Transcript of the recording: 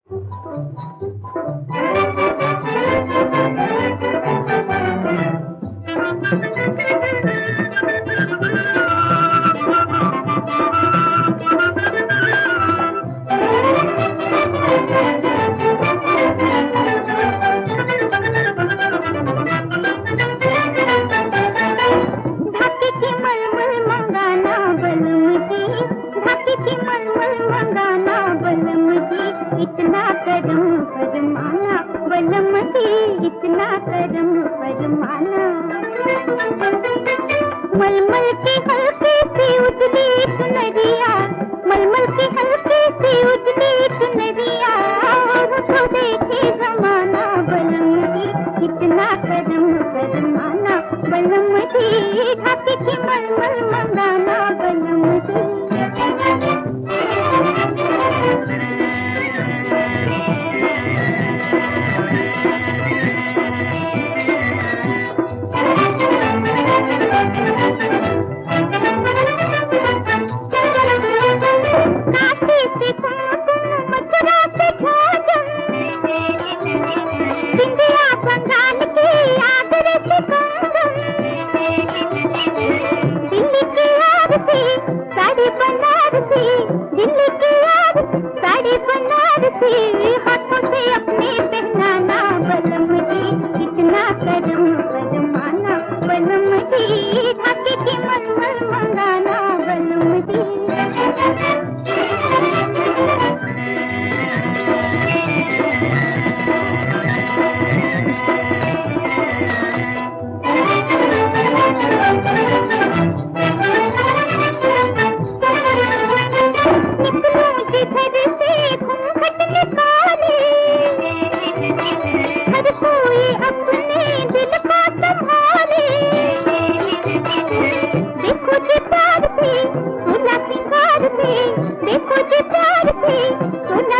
इतना करम फरमाना बलम जी, इतना करम फरमाना। मलमल की हल्की सी उजली चुनरिया, मलमल की हल्की सी उजली चुनरिया, तो देखे जमाना बलम जी, इतना करम फरमाना बलम जी, ढाकी की मलमल मंगाना बलम जी। साड़ी बनारसी, दिल्ली की याद साड़ी बनारसी, हाथों से अपने पहनाना बलम जी, इतना करम फरमाना बलम जी, ढाके की मलमल मंगाना बलम जी। हर कोई अपने दिल को संभाले, देखो जी प्यार से सोना सिंगार से, देखो जी प्यार से सोना